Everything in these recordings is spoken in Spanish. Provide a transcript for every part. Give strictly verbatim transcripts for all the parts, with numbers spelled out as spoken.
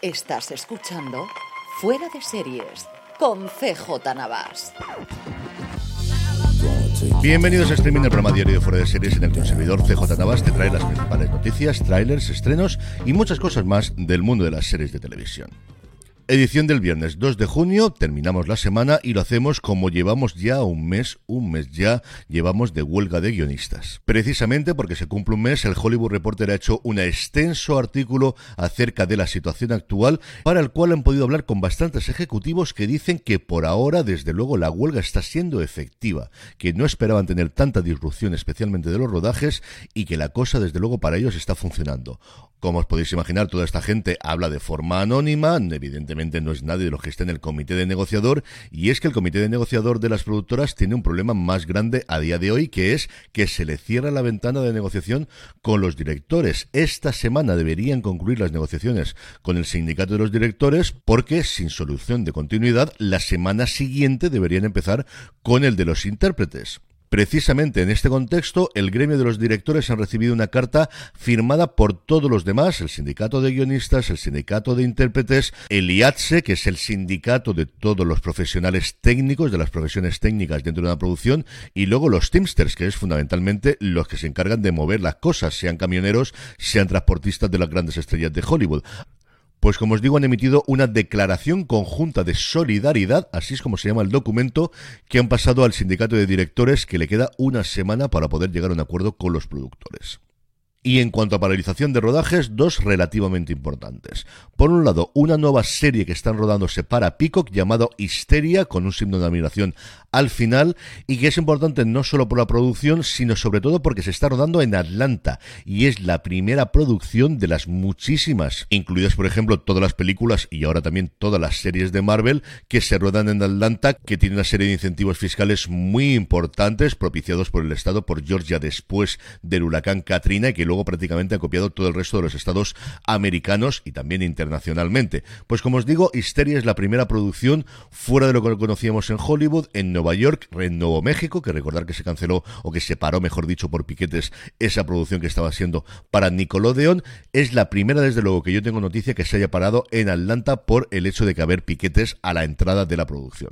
Estás escuchando Fuera de Series con C J Navas. Bienvenidos a Streaming, el programa diario de Fuera de Series en el que un servidor C J Navas te trae las principales noticias, trailers, estrenos y muchas cosas más del mundo de las series de televisión. Edición del viernes dos de junio, terminamos la semana y lo hacemos como llevamos ya un mes, un mes ya, llevamos de huelga de guionistas. Precisamente porque se cumple un mes, el Hollywood Reporter ha hecho un extenso artículo acerca de la situación actual, para el cual han podido hablar con bastantes ejecutivos que dicen que por ahora, desde luego, la huelga está siendo efectiva, que no esperaban tener tanta disrupción, especialmente de los rodajes, y que la cosa, desde luego, para ellos está funcionando. Como os podéis imaginar, toda esta gente habla de forma anónima, evidentemente no es nadie de los que está en el comité de negociador, y es que el comité de negociador de las productoras tiene un problema más grande a día de hoy, que es que se le cierra la ventana de negociación con los directores. Esta semana deberían concluir las negociaciones con el sindicato de los directores, porque sin solución de continuidad, la semana siguiente deberían empezar con el de los intérpretes. Precisamente en este contexto, el gremio de los directores han recibido una carta firmada por todos los demás, el sindicato de guionistas, el sindicato de intérpretes, el I A T S E, que es el sindicato de todos los profesionales técnicos, de las profesiones técnicas dentro de una producción, y luego los Teamsters, que es fundamentalmente los que se encargan de mover las cosas, sean camioneros, sean transportistas de las grandes estrellas de Hollywood. Pues como os digo, han emitido una declaración conjunta de solidaridad, así es como se llama el documento, que han pasado al sindicato de directores, que le queda una semana para poder llegar a un acuerdo con los productores. Y en cuanto a paralización de rodajes, dos relativamente importantes. Por un lado, una nueva serie que están rodándose para Peacock llamado Histeria, con un signo de admiración al final, y que es importante no solo por la producción, sino sobre todo porque se está rodando en Atlanta, y es la primera producción de las muchísimas, incluidas por ejemplo todas las películas y ahora también todas las series de Marvel que se rodan en Atlanta, que tiene una serie de incentivos fiscales muy importantes propiciados por el Estado, por Georgia después del huracán Katrina, y que luego prácticamente ha copiado todo el resto de los estados americanos y también internacionalmente. Pues como os digo, Histeria es la primera producción fuera de lo que conocíamos en Hollywood, en Nueva York, en Nuevo México, que recordar que se canceló, o que se paró, mejor dicho, por piquetes, esa producción que estaba haciendo para Nickelodeon. Es la primera, desde luego, que yo tengo noticia que se haya parado en Atlanta por el hecho de que haber piquetes a la entrada de la producción.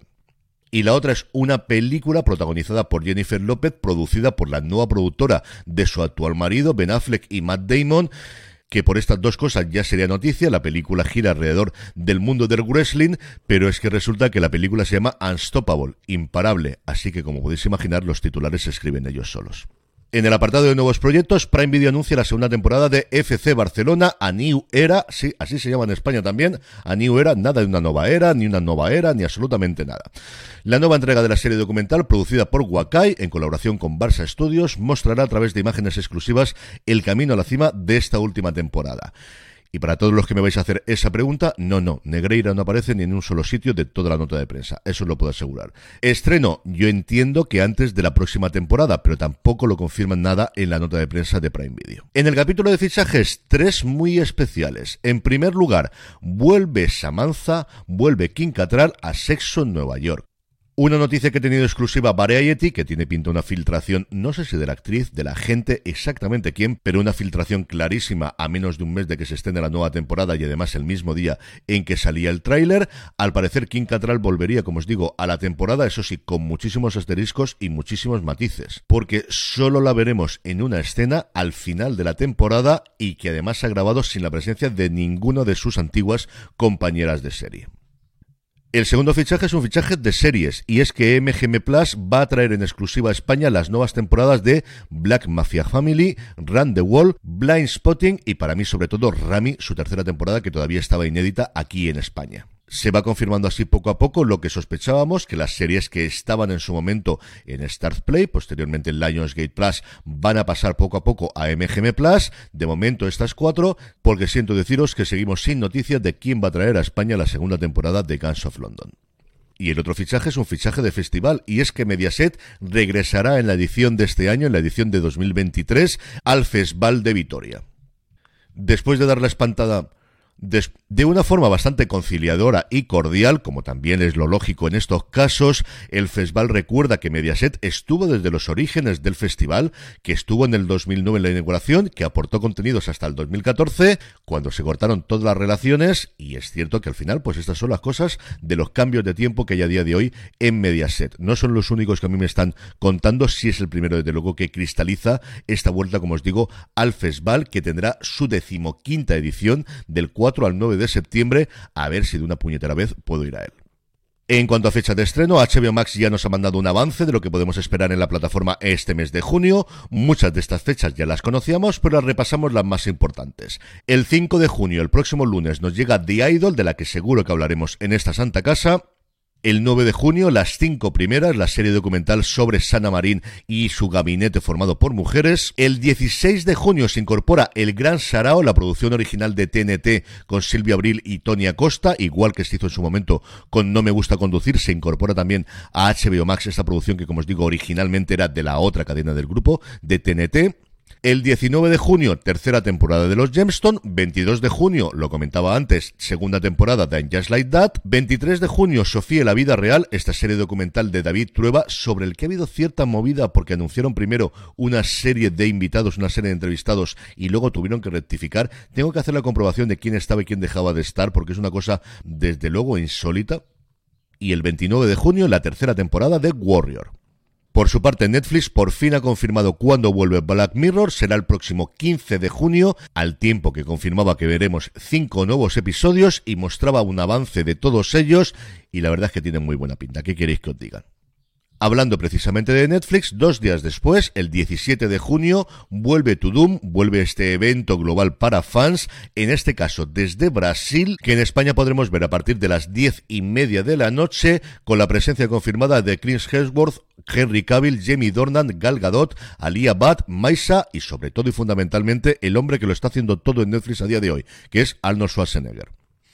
Y la otra es una película protagonizada por Jennifer López, producida por la nueva productora de su actual marido, Ben Affleck y Matt Damon, que por estas dos cosas ya sería noticia. La película gira alrededor del mundo del wrestling, pero es que resulta que la película se llama Unstoppable, imparable, así que como podéis imaginar, los titulares se escriben ellos solos. En el apartado de nuevos proyectos, Prime Video anuncia la segunda temporada de F C Barcelona, A New Era, sí, así se llama en España también, A New Era, nada de una nueva era, ni una nueva era, ni absolutamente nada. La nueva entrega de la serie documental, producida por Wakai, en colaboración con Barça Studios, mostrará a través de imágenes exclusivas el camino a la cima de esta última temporada. Y para todos los que me vais a hacer esa pregunta, no, no, Negreira no aparece ni en un solo sitio de toda la nota de prensa, eso os lo puedo asegurar. Estreno, yo entiendo que antes de la próxima temporada, pero tampoco lo confirman nada en la nota de prensa de Prime Video. En el capítulo de fichajes, tres muy especiales. En primer lugar, vuelve Samantha, vuelve Kim Cattrall a Sexo en Nueva York. Una noticia que ha tenido exclusiva Variety, que tiene pinta una filtración, no sé si de la actriz, de la gente, exactamente quién, pero una filtración clarísima a menos de un mes de que se estrene la nueva temporada y además el mismo día en que salía el tráiler. Al parecer Kim Cattrall volvería, como os digo, a la temporada, eso sí, con muchísimos asteriscos y muchísimos matices, porque solo la veremos en una escena al final de la temporada y que además se ha grabado sin la presencia de ninguna de sus antiguas compañeras de serie. El segundo fichaje es un fichaje de series, y es que M G M Plus va a traer en exclusiva a España las nuevas temporadas de Black Mafia Family, Run the Wall, Blind Spotting y para mí sobre todo Rami, su tercera temporada que todavía estaba inédita aquí en España. Se va confirmando así poco a poco lo que sospechábamos, que las series que estaban en su momento en Start Play, posteriormente en Lionsgate Plus, van a pasar poco a poco a M G M Plus. De momento estas cuatro, porque siento deciros que seguimos sin noticias de quién va a traer a España la segunda temporada de Gangs of London. Y el otro fichaje es un fichaje de festival, y es que Mediaset regresará en la edición de este año, en la edición de dos mil veintitrés, al Festival de Vitoria. Después de dar la espantada De una forma bastante conciliadora y cordial, como también es lo lógico en estos casos, el festival recuerda que Mediaset estuvo desde los orígenes del festival, que estuvo en el dos mil nueve en la inauguración, que aportó contenidos hasta el dos mil catorce, cuando se cortaron todas las relaciones, y es cierto que al final, pues estas son las cosas de los cambios de tiempo que hay a día de hoy en Mediaset. No son los únicos que a mí me están contando, sí es el primero desde luego que cristaliza esta vuelta, como os digo, al festival, que tendrá su decimoquinta edición del cuatro al nueve de septiembre, a ver si de una puñetera vez puedo ir a él. En cuanto a fecha de estreno, H B O Max ya nos ha mandado un avance de lo que podemos esperar en la plataforma este mes de junio. Muchas de estas fechas ya las conocíamos, pero repasamos las más importantes. El cinco de junio, el próximo lunes, nos llega The Idol, de la que seguro que hablaremos en esta santa casa. El nueve de junio, Las cinco primeras, la serie documental sobre Sanna Marín y su gabinete formado por mujeres. El dieciséis de junio se incorpora El Gran Sarao, la producción original de T N T con Silvia Abril y Tony Acosta, igual que se hizo en su momento con No me gusta conducir, se incorpora también a H B O Max esta producción que, como os digo, originalmente era de la otra cadena del grupo, de T N T. El diecinueve de junio, tercera temporada de Los Gemstone. veintidós de junio, lo comentaba antes, segunda temporada de I'm Just Like That. veintitrés de junio, Sofía, la vida real, esta serie documental de David Trueba, sobre el que ha habido cierta movida porque anunciaron primero una serie de invitados, una serie de entrevistados, y luego tuvieron que rectificar. Tengo que hacer la comprobación de quién estaba y quién dejaba de estar, porque es una cosa desde luego insólita. Y el veintinueve de junio, la tercera temporada de Warrior. Por su parte, Netflix por fin ha confirmado cuándo vuelve Black Mirror. Será el próximo quince de junio, al tiempo que confirmaba que veremos cinco nuevos episodios y mostraba un avance de todos ellos, y la verdad es que tienen muy buena pinta. ¿Qué queréis que os digan? Hablando precisamente de Netflix, dos días después, el diecisiete de junio, vuelve To Doom, vuelve este evento global para fans, en este caso desde Brasil, que en España podremos ver a partir de las diez y media de la noche, con la presencia confirmada de Chris Hemsworth, Henry Cavill, Jamie Dornan, Gal Gadot, Alia Bhatt, Maisa y sobre todo y fundamentalmente el hombre que lo está haciendo todo en Netflix a día de hoy, que es Arnold Schwarzenegger.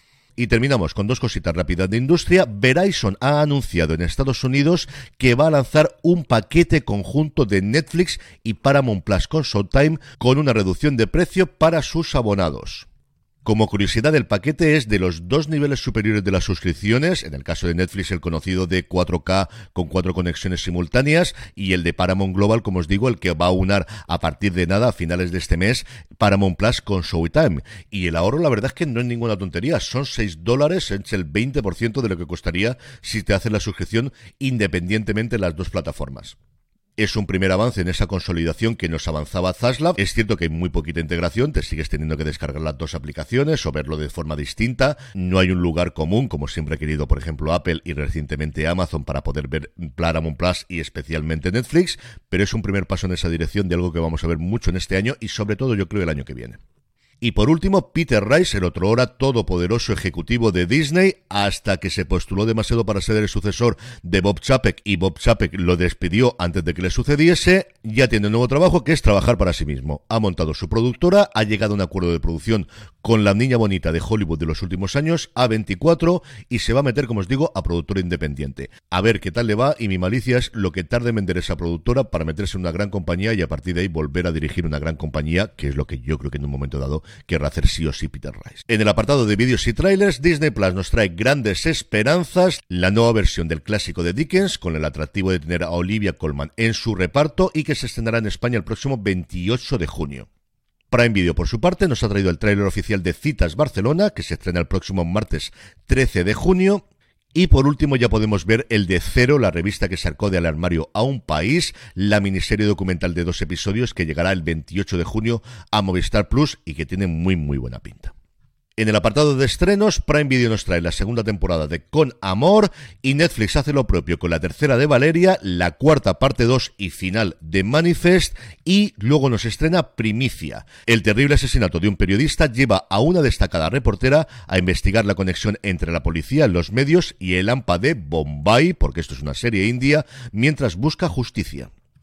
Y terminamos con dos cositas rápidas de industria. Verizon ha anunciado en Estados Unidos que va a lanzar un paquete conjunto de Netflix y Paramount Plus con Showtime con una reducción de precio para sus abonados. Como curiosidad, el paquete es de los dos niveles superiores de las suscripciones, en el caso de Netflix el conocido de cuatro K con cuatro conexiones simultáneas, y el de Paramount Global, como os digo, el que va a unar a partir de nada, a finales de este mes, Paramount Plus con Showtime. Y el ahorro, la verdad es que no es ninguna tontería, son seis dólares, es el veinte por ciento de lo que costaría si te haces la suscripción independientemente de las dos plataformas. Es un primer avance en esa consolidación que nos avanzaba Zaslav. Es cierto que hay muy poquita integración, te sigues teniendo que descargar las dos aplicaciones o verlo de forma distinta. No hay un lugar común, como siempre ha querido, por ejemplo, Apple y recientemente Amazon, para poder ver Paramount Plus y especialmente Netflix, pero es un primer paso en esa dirección de algo que vamos a ver mucho en este año y sobre todo yo creo el año que viene. Y por último, Peter Rice, el otrora todopoderoso ejecutivo de Disney, hasta que se postuló demasiado para ser el sucesor de Bob Chapek y Bob Chapek lo despidió antes de que le sucediese, ya tiene un nuevo trabajo que es trabajar para sí mismo. Ha montado su productora, ha llegado a un acuerdo de producción con la niña bonita de Hollywood de los últimos años, A veinticuatro, y se va a meter, como os digo, a productora independiente. A ver qué tal le va, y mi malicia es lo que tarde en vender esa productora para meterse en una gran compañía y a partir de ahí volver a dirigir una gran compañía, que es lo que yo creo que en un momento dado querrá hacer sí o sí Peter Rice. En el apartado de vídeos y trailers, Disney Plus nos trae Grandes Esperanzas, la nueva versión del clásico de Dickens, con el atractivo de tener a Olivia Colman en su reparto y que se estrenará en España el próximo veintiocho de junio. Prime Video, por su parte, nos ha traído el tráiler oficial de Citas Barcelona, que se estrena el próximo martes trece de junio. Y por último ya podemos ver el de Cero, la revista que sacó del armario a un país, la miniserie documental de dos episodios que llegará el veintiocho de junio a Movistar Plus y que tiene muy muy buena pinta. En el apartado de estrenos, Prime Video nos trae la segunda temporada de Con Amor y Netflix hace lo propio con la tercera de Valeria, la cuarta parte dos y final de Manifest, y luego nos estrena Primicia. El terrible asesinato de un periodista lleva a una destacada reportera a investigar la conexión entre la policía, los medios y el A M P A de Bombay, porque esto es una serie india, mientras busca justicia.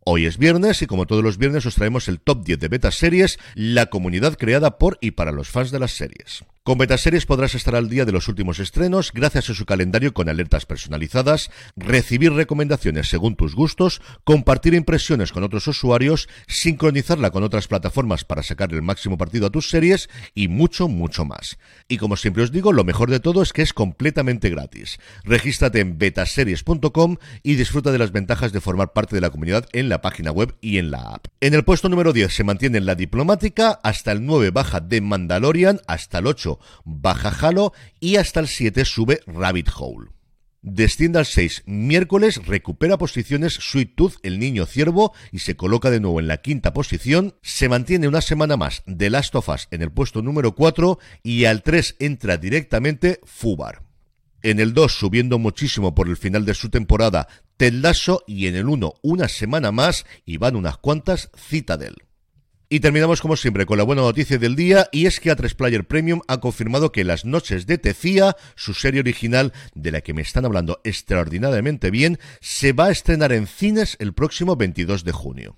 Hoy es viernes y como todos los viernes os traemos el top diez de Beta Series, la comunidad creada por y para los fans de las series. Con Beta Series podrás estar al día de los últimos estrenos gracias a su calendario con alertas personalizadas, recibir recomendaciones según tus gustos, compartir impresiones con otros usuarios, sincronizarla con otras plataformas para sacar el máximo partido a tus series y mucho, mucho más. Y como siempre os digo, lo mejor de todo es que es completamente gratis. Regístrate en betaseries punto com y disfruta de las ventajas de formar parte de la comunidad en la página web y en la app. En el puesto número diez se mantiene La Diplomática, hasta el nueve baja The Mandalorian, hasta el ocho baja Halo y hasta el siete sube Rabbit Hole. Desciende al seis, miércoles recupera posiciones Sweet Tooth, el niño ciervo, y se coloca de nuevo en la quinta posición. Se mantiene una semana más The Last of Us en el puesto número cuatro y al tres entra directamente Fubar. En el dos, subiendo muchísimo por el final de su temporada, Ted Lasso, y en el uno, una semana más, y van unas cuantas, Citadel. Y terminamos como siempre con la buena noticia del día, y es que A tres Player Premium ha confirmado que Las Noches de Tecía, su serie original de la que me están hablando extraordinariamente bien, se va a estrenar en cines el próximo veintidós de junio.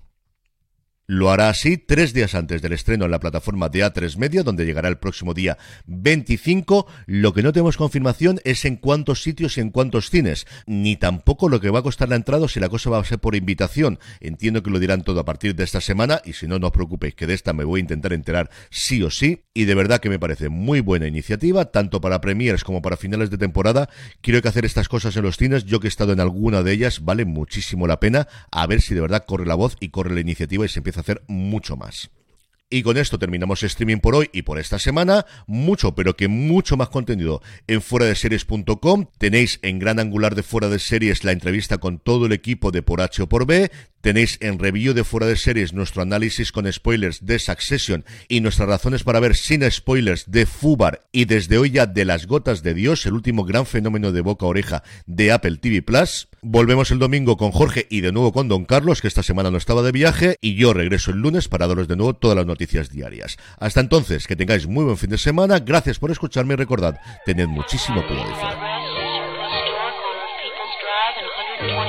Lo hará así tres días antes del estreno en la plataforma de A tres Media, donde llegará el próximo día veinticinco. Lo que no tenemos confirmación es en cuántos sitios y en cuántos cines, ni tampoco lo que va a costar la entrada o si la cosa va a ser por invitación. Entiendo que lo dirán todo a partir de esta semana y si no, no os preocupéis que de esta me voy a intentar enterar sí o sí. Y de verdad que me parece muy buena iniciativa, tanto para premiers como para finales de temporada. Quiero que hacer estas cosas en los cines, yo que he estado en alguna de ellas, vale muchísimo la pena, a ver si de verdad corre la voz y corre la iniciativa y se empieza a hacer mucho más. Y con esto terminamos streaming por hoy y por esta semana. Mucho, pero que mucho más contenido en fuera de series punto com. Tenéis en Gran Angular de Fuera de Series la entrevista con todo el equipo de Por H o por B. Tenéis en Review de Fuera de Series nuestro análisis con spoilers de Succession y nuestras razones para ver sin spoilers de Fubar y desde hoy ya de Las Gotas de Dios, el último gran fenómeno de boca a oreja de Apple T V Plus. Volvemos el domingo con Jorge y de nuevo con Don Carlos, que esta semana no estaba de viaje, y yo regreso el lunes para daros de nuevo todas las noticias diarias. Hasta entonces, que tengáis muy buen fin de semana, gracias por escucharme y recordad, tened muchísimo cuidado.